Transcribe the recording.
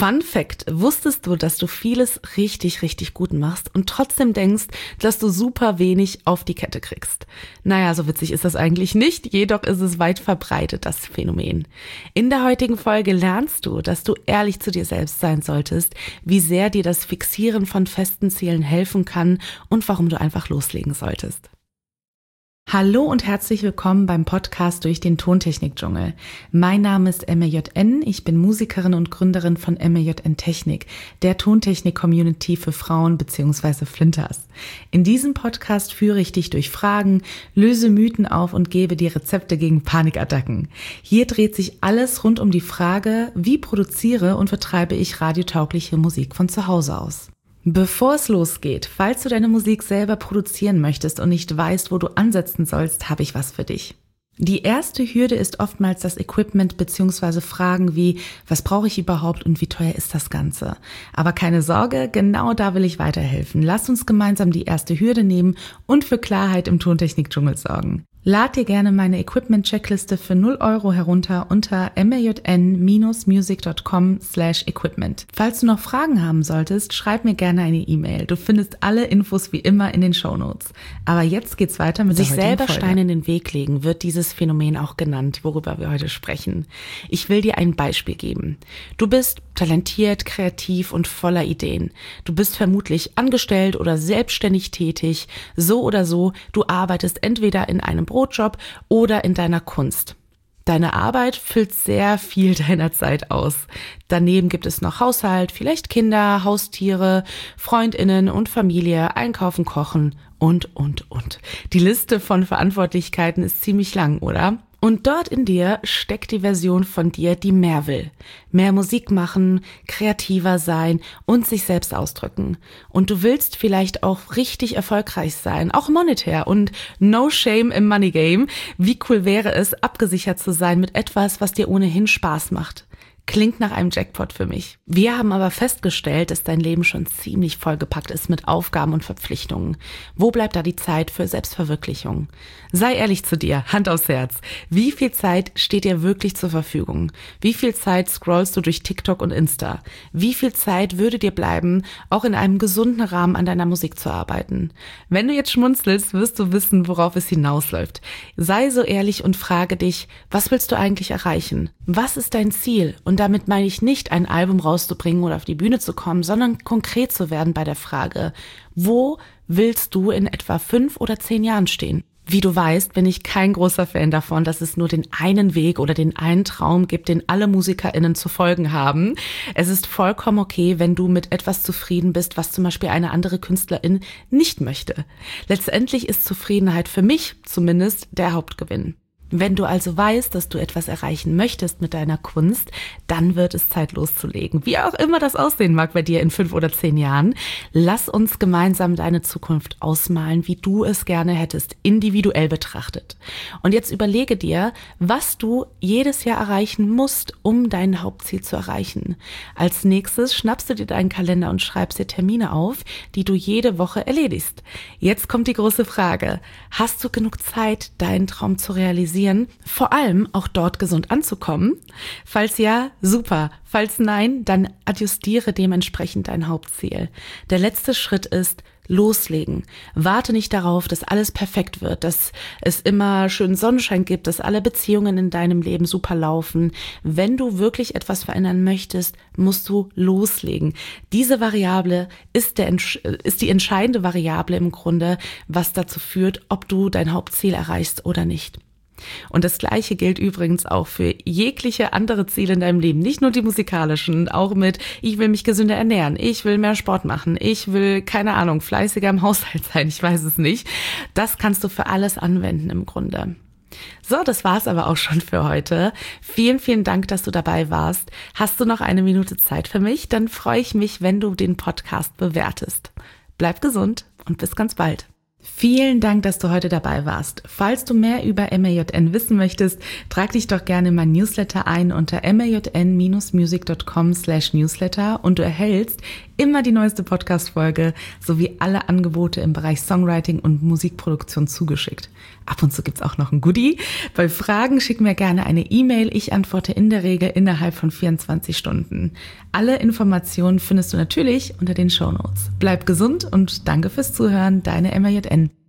Fun Fact: Wusstest du, dass du vieles richtig, richtig gut machst und trotzdem denkst, dass du super wenig auf die Kette kriegst? Naja, so witzig ist das eigentlich nicht, jedoch ist es weit verbreitet, das Phänomen. In der heutigen Folge lernst du, dass du ehrlich zu dir selbst sein solltest, wie sehr dir das Fixieren von festen Zielen helfen kann und warum du einfach loslegen solltest. Hallo und herzlich willkommen beim Podcast durch den Tontechnik-Dschungel. Mein Name ist MJN, ich bin Musikerin und Gründerin von MJN Technik, der Tontechnik-Community für Frauen bzw. Flinters. In diesem Podcast führe ich dich durch Fragen, löse Mythen auf und gebe dir Rezepte gegen Panikattacken. Hier dreht sich alles rund um die Frage, wie produziere und vertreibe ich radiotaugliche Musik von zu Hause aus. Bevor es losgeht, falls du deine Musik selber produzieren möchtest und nicht weißt, wo du ansetzen sollst, habe ich was für dich. Die erste Hürde ist oftmals das Equipment bzw. Fragen wie, was brauche ich überhaupt und wie teuer ist das Ganze? Aber keine Sorge, genau da will ich weiterhelfen. Lass uns gemeinsam die erste Hürde nehmen und für Klarheit im Tontechnik-Dschungel sorgen. Lad dir gerne meine Equipment-Checkliste für 0 € herunter unter mjn-music.com/equipment. Falls du noch Fragen haben solltest, schreib mir gerne eine E-Mail. Du findest alle Infos wie immer in den Shownotes. Aber jetzt geht's weiter mit der heutigen Folge. Sich selber Steine in den Weg legen wird dieses Phänomen auch genannt, worüber wir heute sprechen. Ich will dir ein Beispiel geben. Du bist talentiert, kreativ und voller Ideen. Du bist vermutlich angestellt oder selbstständig tätig. So oder so, du arbeitest entweder in einem Brotjob oder in deiner Kunst. Deine Arbeit füllt sehr viel deiner Zeit aus. Daneben gibt es noch Haushalt, vielleicht Kinder, Haustiere, FreundInnen und Familie, Einkaufen, Kochen und. Die Liste von Verantwortlichkeiten ist ziemlich lang, oder? Und dort in dir steckt die Version von dir, die mehr will. Mehr Musik machen, kreativer sein und sich selbst ausdrücken. Und du willst vielleicht auch richtig erfolgreich sein, auch monetär und no shame im Money Game. Wie cool wäre es, abgesichert zu sein mit etwas, was dir ohnehin Spaß macht? Klingt nach einem Jackpot für mich. Wir haben aber festgestellt, dass dein Leben schon ziemlich vollgepackt ist mit Aufgaben und Verpflichtungen. Wo bleibt da die Zeit für Selbstverwirklichung? Sei ehrlich zu dir, Hand aufs Herz. Wie viel Zeit steht dir wirklich zur Verfügung? Wie viel Zeit scrollst du durch TikTok und Insta? Wie viel Zeit würde dir bleiben, auch in einem gesunden Rahmen an deiner Musik zu arbeiten? Wenn du jetzt schmunzelst, wirst du wissen, worauf es hinausläuft. Sei so ehrlich und frage dich, was willst du eigentlich erreichen? Was ist dein Ziel? Und damit meine ich nicht, ein Album rauszubringen oder auf die Bühne zu kommen, sondern konkret zu werden bei der Frage, wo willst du in etwa 5 oder 10 Jahren stehen? Wie du weißt, bin ich kein großer Fan davon, dass es nur den einen Weg oder den einen Traum gibt, den alle MusikerInnen zu folgen haben. Es ist vollkommen okay, wenn du mit etwas zufrieden bist, was zum Beispiel eine andere Künstlerin nicht möchte. Letztendlich ist Zufriedenheit für mich zumindest der Hauptgewinn. Wenn du also weißt, dass du etwas erreichen möchtest mit deiner Kunst, dann wird es Zeit loszulegen. Wie auch immer das aussehen mag bei dir in 5 oder 10 Jahren. Lass uns gemeinsam deine Zukunft ausmalen, wie du es gerne hättest, individuell betrachtet. Und jetzt überlege dir, was du jedes Jahr erreichen musst, um dein Hauptziel zu erreichen. Als nächstes schnappst du dir deinen Kalender und schreibst dir Termine auf, die du jede Woche erledigst. Jetzt kommt die große Frage. Hast du genug Zeit, deinen Traum zu realisieren? Vor allem auch dort gesund anzukommen? Falls ja, super. Falls nein, dann adjustiere dementsprechend dein Hauptziel. Der letzte Schritt ist loslegen. Warte nicht darauf, dass alles perfekt wird, dass es immer schön Sonnenschein gibt, dass alle Beziehungen in deinem Leben super laufen. Wenn du wirklich etwas verändern möchtest, musst du loslegen. Diese Variable ist die entscheidende Variable im Grunde, was dazu führt, ob du dein Hauptziel erreichst oder nicht. Und das Gleiche gilt übrigens auch für jegliche andere Ziele in deinem Leben, nicht nur die musikalischen, auch mit, ich will mich gesünder ernähren, ich will mehr Sport machen, ich will, keine Ahnung, fleißiger im Haushalt sein, ich weiß es nicht. Das kannst du für alles anwenden im Grunde. So, das war's aber auch schon für heute. Vielen, vielen Dank, dass du dabei warst. Hast du noch eine Minute Zeit für mich? Dann freue ich mich, wenn du den Podcast bewertest. Bleib gesund und bis ganz bald. Vielen Dank, dass du heute dabei warst. Falls du mehr über MJN wissen möchtest, trag dich doch gerne in mein Newsletter ein unter mjn-music.com/newsletter und du erhältst immer die neueste Podcast-Folge sowie alle Angebote im Bereich Songwriting und Musikproduktion zugeschickt. Ab und zu gibt's auch noch ein Goodie. Bei Fragen schick mir gerne eine E-Mail. Ich antworte in der Regel innerhalb von 24 Stunden. Alle Informationen findest du natürlich unter den Shownotes. Bleib gesund und danke fürs Zuhören. Deine MAJN.